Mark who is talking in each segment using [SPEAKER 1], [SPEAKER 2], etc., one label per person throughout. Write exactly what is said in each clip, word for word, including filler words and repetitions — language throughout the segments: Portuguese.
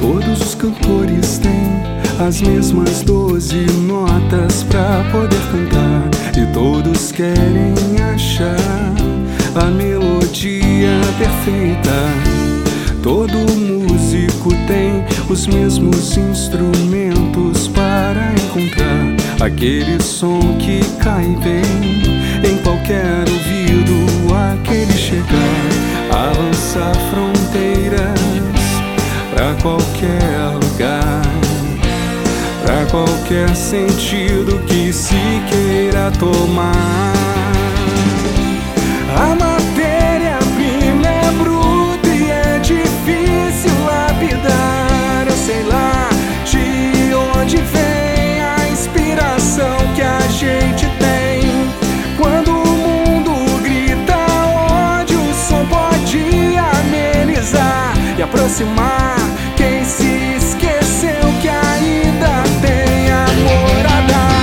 [SPEAKER 1] Todos os cantores têm as mesmas doze notas pra poder cantar, e todos querem achar a melodia perfeita. Todo músico tem os mesmos instrumentos para encontrar aquele som que cai bem em qualquer ouvido, aquele chegar, avançar fronteiras pra qualquer lugar, pra qualquer sentido que se queira tomar. A matéria-prima é bruta e é difícil lapidar. Eu sei lá de onde vem a inspiração que a gente tem. Quando o mundo grita ódio, o som pode amenizar e aproximar quem se esqueceu que ainda tem amor a dar.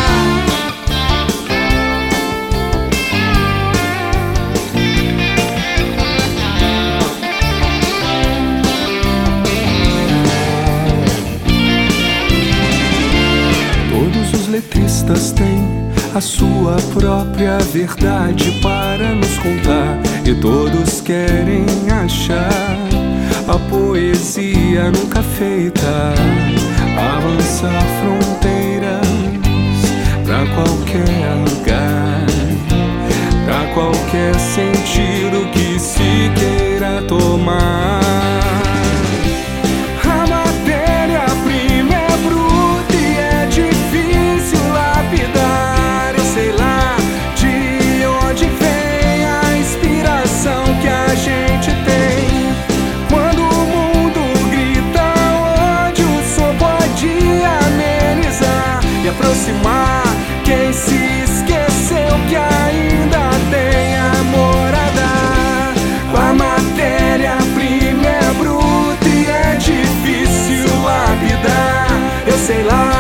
[SPEAKER 1] Todos os letristas têm a sua própria verdade para nos contar, e todos querem achar a poesia nunca feita, avançar fronteiras pra qualquer lugar, pra qualquer sentido que se queira tomar. A matéria-prima é bruta e é difícil lapidar. Eu sei lá de onde vem a inspiração que a gente tem. E aproximar quem se esqueceu que ainda tem amor a dar. A matéria-prima é bruta e é difícil lapidar. Eu sei lá